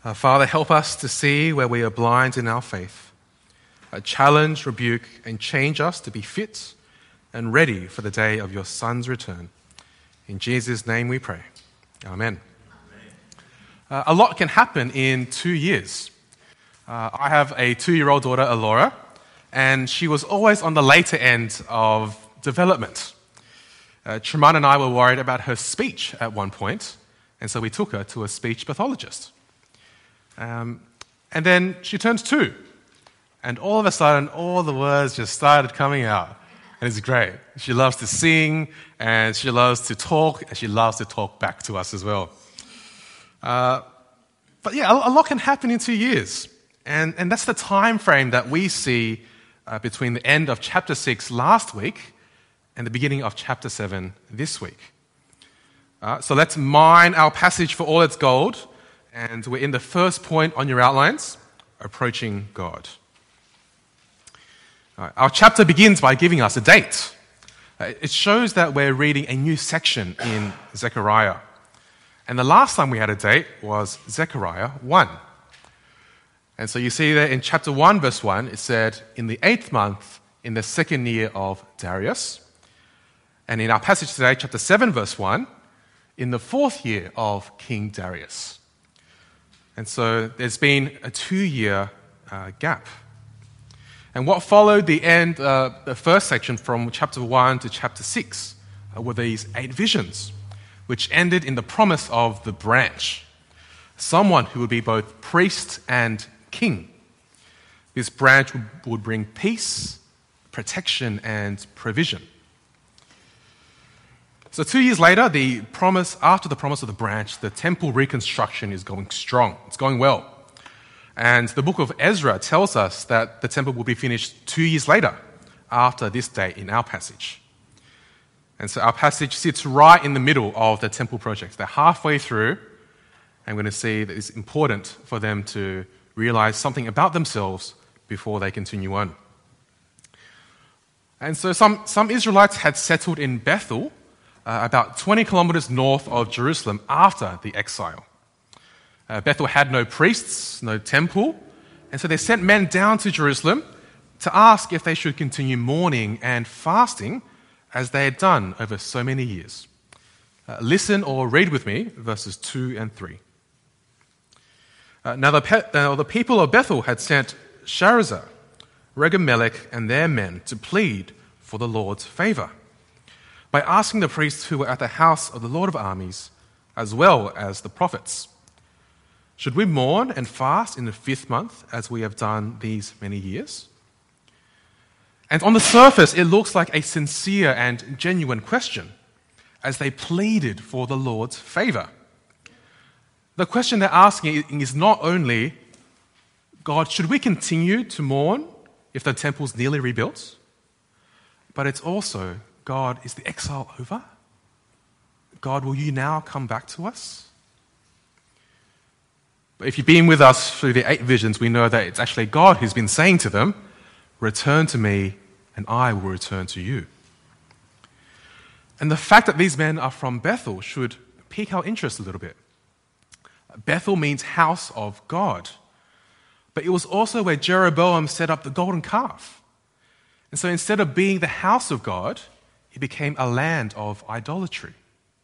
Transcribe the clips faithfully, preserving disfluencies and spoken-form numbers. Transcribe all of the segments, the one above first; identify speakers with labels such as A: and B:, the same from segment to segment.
A: Uh, Father, help us to see where we are blind in our faith. Uh, challenge, rebuke, and change us to be fit and ready for the day of your Son's return. In Jesus' name we pray. Amen. Uh, a lot can happen in two years. Uh, I have a two-year-old daughter, Alora, and she was always on the later end of development. Uh, Treman and I were worried about her speech at one point, and so we took her to a speech pathologist. Um, and then she turned two, and all of a sudden, all the words just started coming out. And it's great. She loves to sing, and she loves to talk, and she loves to talk back to us as well. Uh, but yeah, a, a lot can happen in two years. And, and that's the time frame that we see uh, between the end of chapter six last week and the beginning of chapter seven this week. Uh, so let's mine our passage for all its gold. And we're in the first point on your outlines, approaching God. Right, our chapter begins by giving us a date. Uh, it shows that we're reading a new section in Zechariah. And the last time we had a date was Zechariah one. And so you see there in chapter one, verse one, it said, in the eighth month, in the second year of Darius. And in our passage today, chapter seven, verse one, in the fourth year of King Darius. And so there's been a two-year uh, gap. And what followed the end, uh, the first section from chapter one to chapter six, uh, were these eight visions, which ended in the promise of the branch, someone who would be both priest and king. This branch would, would bring peace, protection, and provision. So two years later, the promise, after the promise of the branch, the temple reconstruction is going strong. It's going well. And the book of Ezra tells us that the temple will be finished two years later, after this date in our passage. And so our passage sits right in the middle of the temple project. They're halfway through, and we're going to see that it's important for them to realize something about themselves before they continue on. And so some, some Israelites had settled in Bethel, Uh, about twenty kilometers north of Jerusalem after the exile. Uh, Bethel had no priests, no temple, and so they sent men down to Jerusalem to ask if they should continue mourning and fasting as they had done over so many years. Uh, listen or read with me verses two and three. Uh, now, the pe- now the people of Bethel had sent Sharezer, Regem-melech, and their men to plead for the Lord's favor, by asking the priests who were at the house of the Lord of armies, as well as the prophets, should we mourn and fast in the fifth month, as we have done these many years? And on the surface, it looks like a sincere and genuine question, as they pleaded for the Lord's favor. The question they're asking is not only, God, should we continue to mourn if the temple's nearly rebuilt? But it's also, God, is the exile over? God, will you now come back to us? But if you've been with us through the eight visions, we know that it's actually God who's been saying to them, return to me and I will return to you. And the fact that these men are from Bethel should pique our interest a little bit. Bethel means house of God. But it was also where Jeroboam set up the golden calf. And so instead of being the house of God, it became a land of idolatry.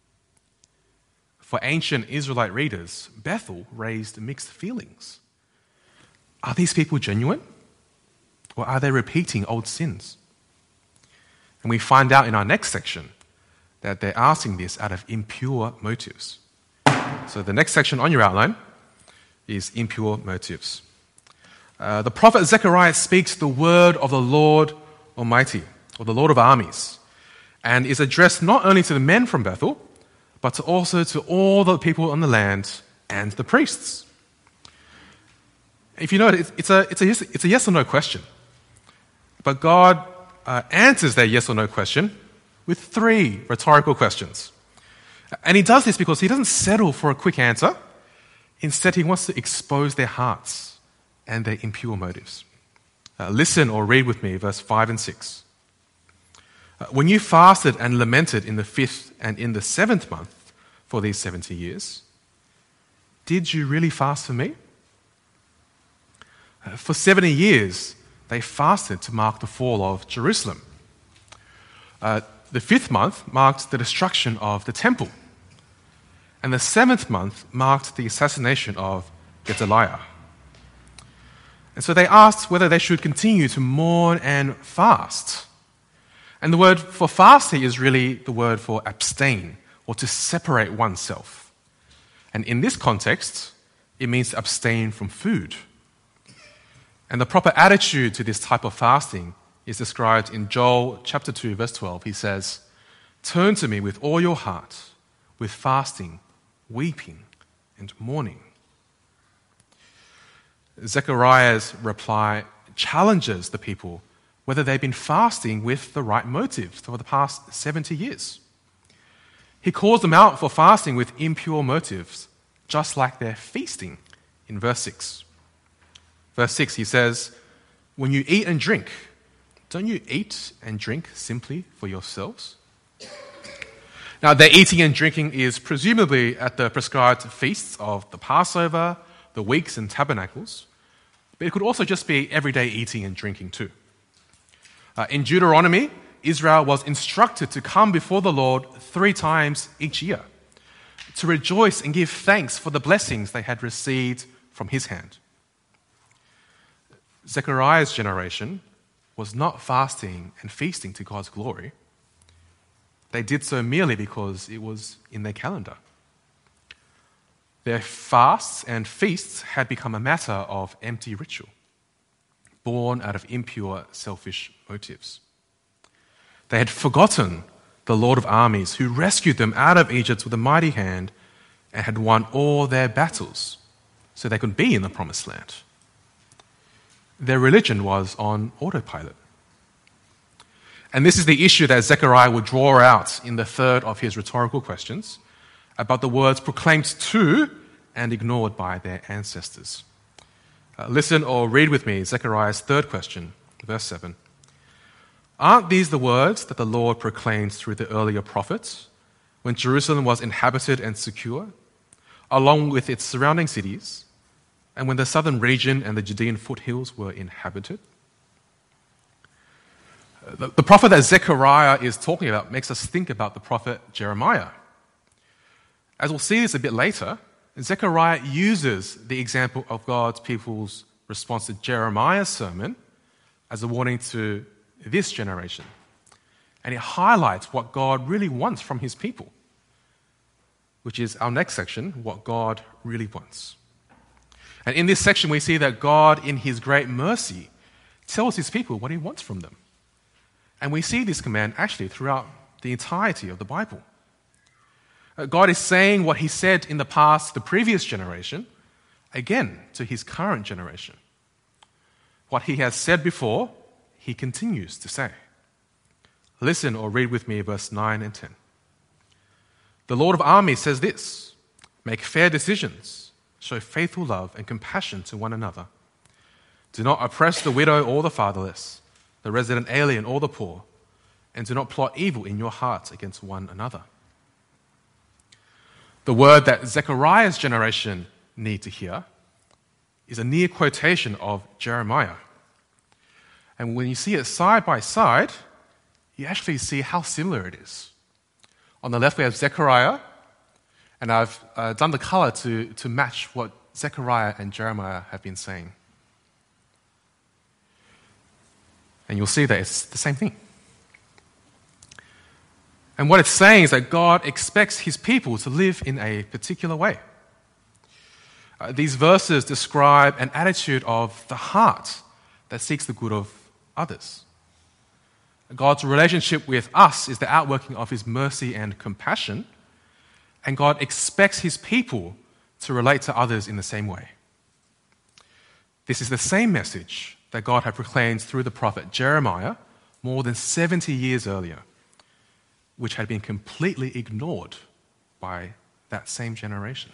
A: For ancient Israelite readers, Bethel raised mixed feelings. Are these people genuine? Or are they repeating old sins? And we find out in our next section that they're asking this out of impure motives. So the next section on your outline is impure motives. Uh, the prophet Zechariah speaks the word of the Lord Almighty, or the Lord of armies, and is addressed not only to the men from Bethel, but to also to all the people on the land and the priests. If you know it, it's a, it's a, yes, it's a yes or no question. But God uh, answers their yes or no question with three rhetorical questions. And he does this because he doesn't settle for a quick answer. Instead, he wants to expose their hearts and their impure motives. Uh, listen or read with me verse five and six. Uh, when you fasted and lamented in the fifth and in the seventh month for these seventy years, did you really fast for me For seventy years, they fasted to mark the fall of Jerusalem. Uh, the fifth month marked the destruction of the temple. And the seventh month marked the assassination of Gedaliah. And so they asked whether they should continue to mourn and fast. And the word for fast here is really the word for abstain, or to separate oneself. And in this context, it means to abstain from food. And the proper attitude to this type of fasting is described in Joel chapter two, verse twelve. He says, "Turn to me with all your heart, with fasting, weeping, and mourning." Zechariah's reply challenges the people whether they've been fasting with the right motives for the past seventy years. He calls them out for fasting with impure motives, just like they're feasting in verse six. Verse six, he says, "When you eat and drink, don't you eat and drink simply for yourselves?" Now, their eating and drinking is presumably at the prescribed feasts of the Passover, the weeks and tabernacles, but it could also just be everyday eating and drinking too. Uh, in Deuteronomy, Israel was instructed to come before the Lord three times each year, to rejoice and give thanks for the blessings they had received from his hand. Zechariah's generation was not fasting and feasting to God's glory. They did so merely because it was in their calendar. Their fasts and feasts had become a matter of empty ritual, born out of impure, selfish motives. They had forgotten the Lord of armies who rescued them out of Egypt with a mighty hand and had won all their battles so they could be in the promised land. Their religion was on autopilot. And this is the issue that Zechariah will draw out in the third of his rhetorical questions about the words proclaimed to and ignored by their ancestors. Uh, listen or read with me Zechariah's third question, verse seven. "Aren't these the words that the Lord proclaimed through the earlier prophets when Jerusalem was inhabited and secure, along with its surrounding cities, and when the southern region and the Judean foothills were inhabited?" The, the prophet that Zechariah is talking about makes us think about the prophet Jeremiah. As we'll see this a bit later, Zechariah uses the example of God's people's response to Jeremiah's sermon as a warning to this generation. And it highlights what God really wants from his people, which is our next section, what God really wants. And in this section, we see that God, in his great mercy, tells his people what he wants from them. And we see this command actually throughout the entirety of the Bible. God is saying what he said in the past, the previous generation, again to his current generation. What he has said before, he continues to say. Listen or read with me verse nine and ten. "The Lord of armies says this, make fair decisions, show faithful love and compassion to one another. Do not oppress the widow or the fatherless, the resident alien or the poor, and do not plot evil in your hearts against one another." The word that Zechariah's generation need to hear is a near quotation of Jeremiah. And when you see it side by side, you actually see how similar it is. On the left we have Zechariah, and I've uh, done the color to, to match what Zechariah and Jeremiah have been saying. And you'll see that it's the same thing. And what it's saying is that God expects his people to live in a particular way. Uh, these verses describe an attitude of the heart that seeks the good of others. God's relationship with us is the outworking of his mercy and compassion, and God expects his people to relate to others in the same way. This is the same message that God had proclaimed through the prophet Jeremiah more than seventy years earlier, which had been completely ignored by that same generation.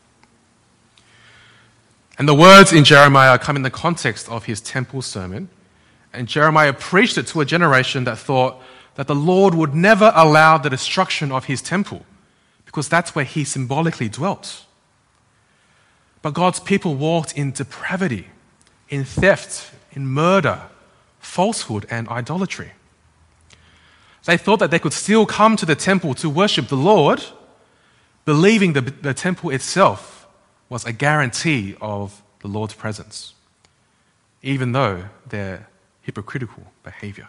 A: And the words in Jeremiah come in the context of his temple sermon, and Jeremiah preached it to a generation that thought that the Lord would never allow the destruction of his temple, because that's where he symbolically dwelt. But God's people walked in depravity, in theft, in murder, falsehood, and idolatry. They thought that they could still come to the temple to worship the Lord, believing the, the temple itself was a guarantee of the Lord's presence, even though their hypocritical behavior.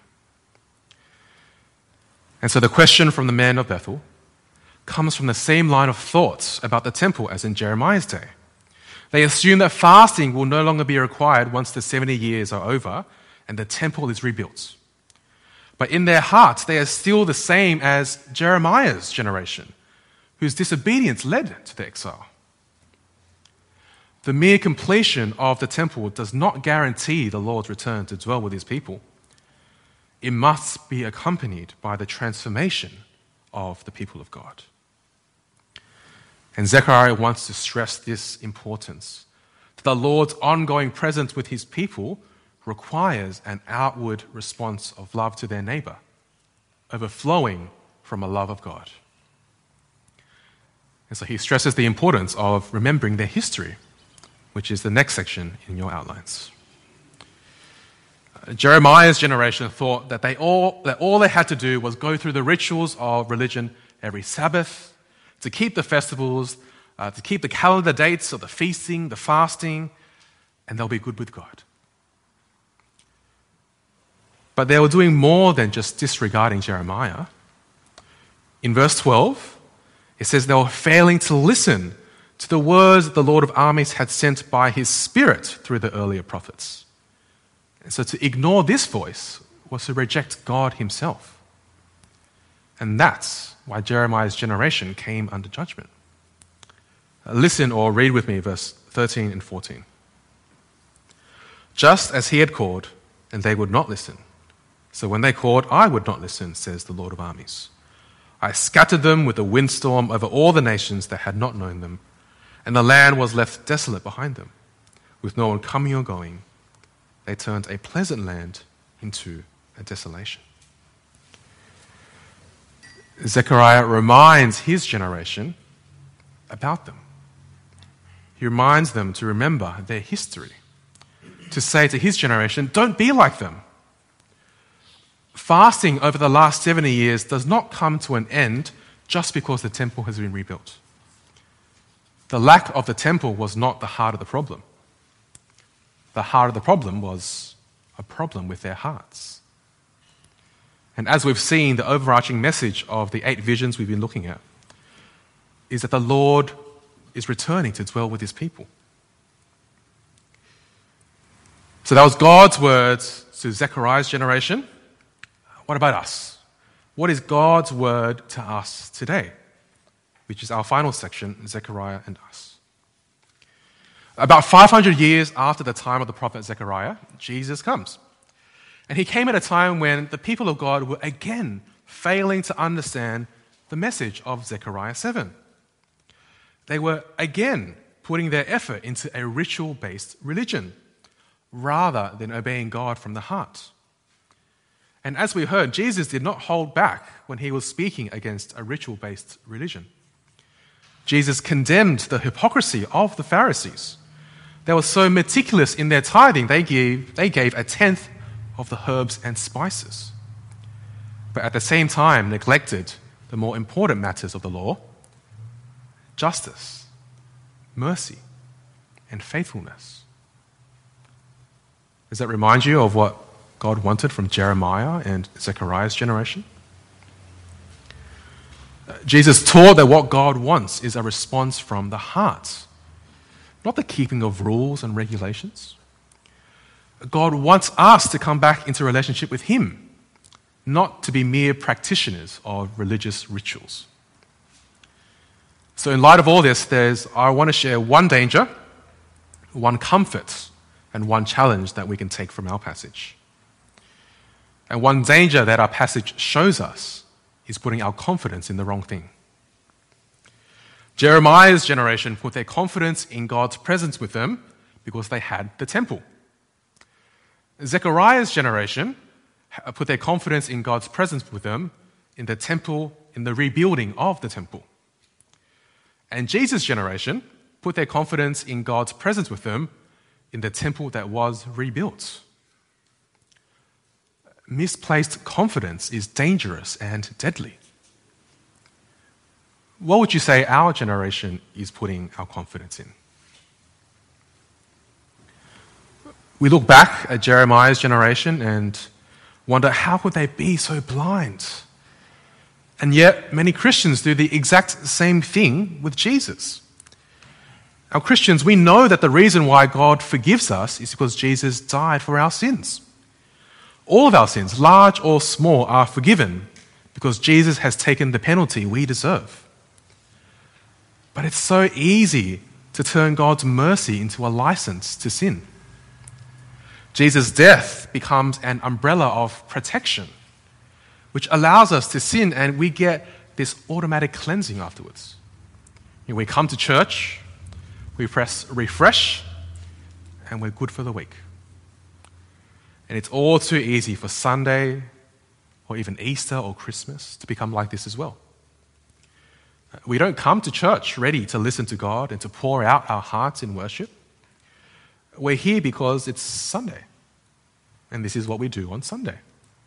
A: And so the question from the men of Bethel comes from the same line of thoughts about the temple as in Jeremiah's day. They assume that fasting will no longer be required once the seventy years are over and the temple is rebuilt. But in their hearts, they are still the same as Jeremiah's generation, whose disobedience led to the exile. The mere completion of the temple does not guarantee the Lord's return to dwell with his people. It must be accompanied by the transformation of the people of God. And Zechariah wants to stress this importance, that the Lord's ongoing presence with his people requires an outward response of love to their neighbor, overflowing from a love of God. And so he stresses the importance of remembering their history, which is the next section in your outlines. Uh, Jeremiah's generation thought that they all that all they had to do was go through the rituals of religion every Sabbath, to keep the festivals, uh, to keep the calendar dates of the feasting, the fasting, and they'll be good with God. But they were doing more than just disregarding Jeremiah. In verse twelve, it says they were failing to listen to the words that the Lord of armies had sent by his Spirit through the earlier prophets. And so to ignore this voice was to reject God himself. And that's why Jeremiah's generation came under judgment. Listen or read with me verse thirteen and fourteen. Just as he had called, and they would not listen. So when they called, I would not listen, says the Lord of armies. I scattered them with a windstorm over all the nations that had not known them, and the land was left desolate behind them, with no one coming or going. They turned a pleasant land into a desolation. Zechariah reminds his generation about them. He reminds them to remember their history, to say to his generation, don't be like them. Fasting over the last seventy years does not come to an end just because the temple has been rebuilt. The lack of the temple was not the heart of the problem. The heart of the problem was a problem with their hearts. And as we've seen, the overarching message of the eight visions we've been looking at is that the Lord is returning to dwell with his people. So that was God's words to Zechariah's generation. What about us? What is God's word to us today? Which is our final section, Zechariah and us. About five hundred years after the time of the prophet Zechariah, Jesus comes. And he came at a time when the people of God were again failing to understand the message of Zechariah seven. They were again putting their effort into a ritual-based religion rather than obeying God from the heart. And as we heard, Jesus did not hold back when he was speaking against a ritual-based religion. Jesus condemned the hypocrisy of the Pharisees. They were so meticulous in their tithing, they gave, they gave a tenth of the herbs and spices, but at the same time neglected the more important matters of the law: justice, mercy, and faithfulness. Does that remind you of what God wanted from Jeremiah and Zechariah's generation? Jesus taught that what God wants is a response from the heart, not the keeping of rules and regulations. God wants us to come back into relationship with him, not to be mere practitioners of religious rituals. So in light of all this, there's, I want to share one danger, one comfort, and one challenge that we can take from our passage. And one danger that our passage shows us is putting our confidence in the wrong thing. Jeremiah's generation put their confidence in God's presence with them because they had the temple. Zechariah's generation put their confidence in God's presence with them in the temple, in the rebuilding of the temple. And Jesus' generation put their confidence in God's presence with them in the temple that was rebuilt. Misplaced confidence is dangerous and deadly. What would you say our generation is putting our confidence in? We look back at Jeremiah's generation and wonder, how could they be so blind? And yet, many Christians do the exact same thing with Jesus. Our Christians, we know that the reason why God forgives us is because Jesus died for our sins. All of our sins, large or small, are forgiven because Jesus has taken the penalty we deserve. But it's so easy to turn God's mercy into a license to sin. Jesus' death becomes an umbrella of protection, which allows us to sin, and we get this automatic cleansing afterwards. You know, we come to church, we press refresh, and we're good for the week. And it's all too easy for Sunday or even Easter or Christmas to become like this as well. We don't come to church ready to listen to God and to pour out our hearts in worship. We're here because it's Sunday, and this is what we do on Sunday.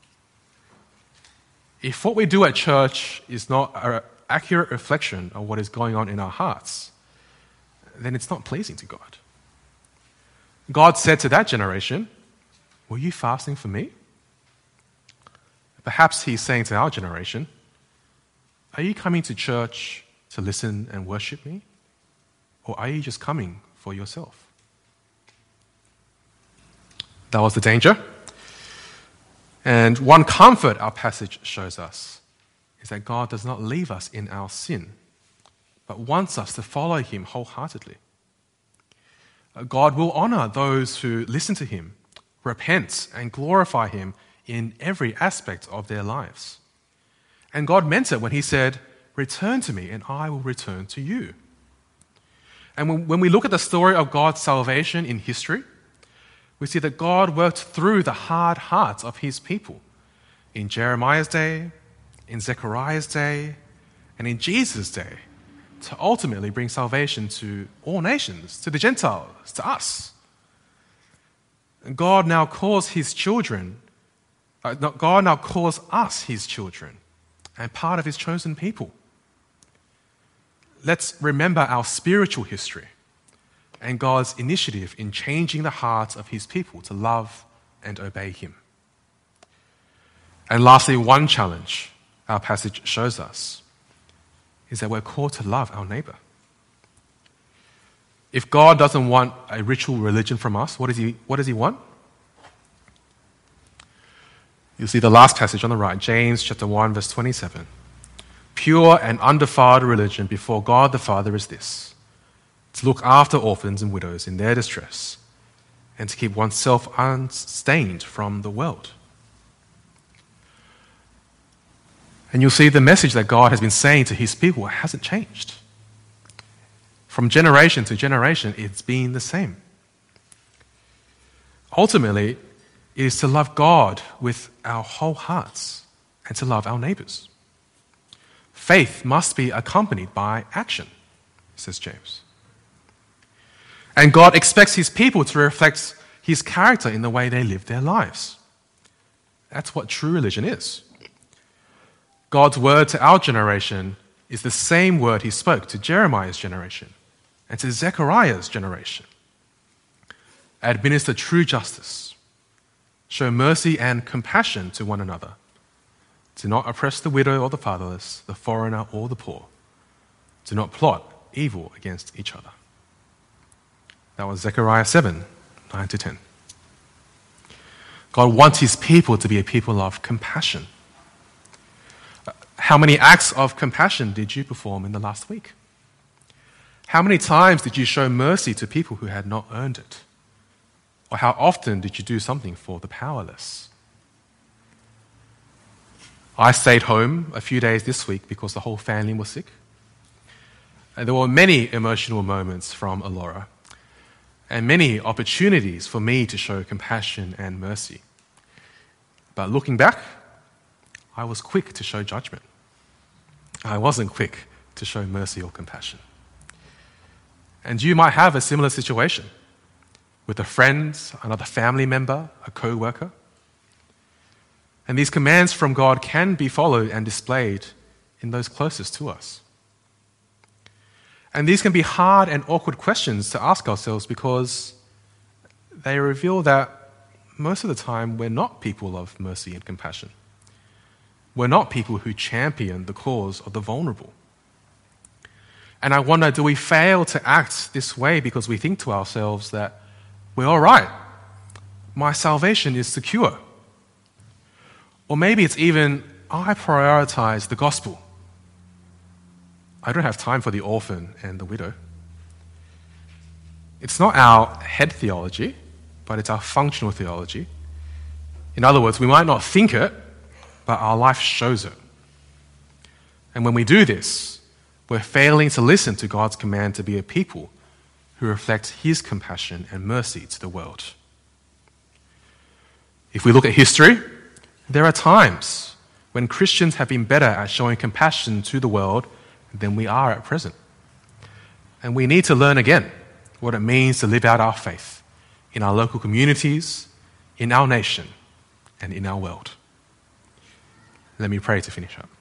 A: If what we do at church is not an accurate reflection of what is going on in our hearts, then it's not pleasing to God. God said to that generation, "Were you fasting for me?" Perhaps he's saying to our generation, "Are you coming to church to listen and worship me? Or are you just coming for yourself?" That was the danger. And one comfort our passage shows us is that God does not leave us in our sin, but wants us to follow him wholeheartedly. God will honor those who listen to him, repent, and glorify him in every aspect of their lives. And God meant it when he said, "Return to me and I will return to you." And when we look at the story of God's salvation in history, we see that God worked through the hard hearts of his people in Jeremiah's day, in Zechariah's day, and in Jesus' day to ultimately bring salvation to all nations, to the Gentiles, to us. And God now calls his children, uh, God now calls us his children and part of his chosen people. Let's remember our spiritual history and God's initiative in changing the hearts of his people to love and obey him. And lastly, one challenge our passage shows us is that we're called to love our neighbor. If God doesn't want a ritual religion from us, what does he, what does he want? You'll see the last passage on the right, James chapter one, verse twenty-seven. "Pure and undefiled religion before God the Father is this, to look after orphans and widows in their distress, and to keep oneself unstained from the world." And you'll see the message that God has been saying to his people hasn't changed. From generation to generation, it's been the same. Ultimately, it is to love God with our whole hearts and to love our neighbors. Faith must be accompanied by action, says James. And God expects his people to reflect his character in the way they live their lives. That's what true religion is. God's word to our generation is the same word he spoke to Jeremiah's generation and to Zechariah's generation. Administer true justice. Show mercy and compassion to one another. Do not oppress the widow or the fatherless, the foreigner or the poor. Do not plot evil against each other. That was Zechariah seven, nine to ten. God wants his people to be a people of compassion. How many acts of compassion did you perform in the last week? How many times did you show mercy to people who had not earned it? Or how often did you do something for the powerless? I stayed home a few days this week because the whole family was sick. And there were many emotional moments from Alora and many opportunities for me to show compassion and mercy. But looking back, I was quick to show judgment. I wasn't quick to show mercy or compassion. And you might have a similar situation with a friend, another family member, a co-worker. And these commands from God can be followed and displayed in those closest to us. And these can be hard and awkward questions to ask ourselves because they reveal that most of the time we're not people of mercy and compassion. We're not people who champion the cause of the vulnerable. And I wonder, do we fail to act this way because we think to ourselves that we're all right, my salvation is secure? Or maybe it's even, I prioritize the gospel. I don't have time for the orphan and the widow. It's not our head theology, but it's our functional theology. In other words, we might not think it, but our life shows it. And when we do this, we're failing to listen to God's command to be a people who reflect His compassion and mercy to the world. If we look at history, there are times when Christians have been better at showing compassion to the world than we are at present. And we need to learn again what it means to live out our faith in our local communities, in our nation, and in our world. Let me pray to finish up.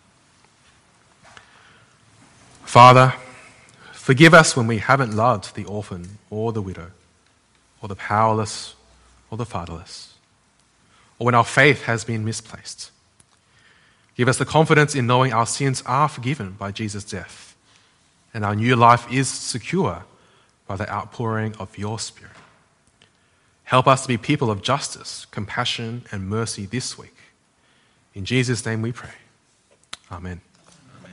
A: Father, forgive us when we haven't loved the orphan or the widow, or the powerless or the fatherless, or when our faith has been misplaced. Give us the confidence in knowing our sins are forgiven by Jesus' death, and our new life is secure by the outpouring of your Spirit. Help us to be people of justice, compassion, and mercy this week. In Jesus' name we pray. Amen.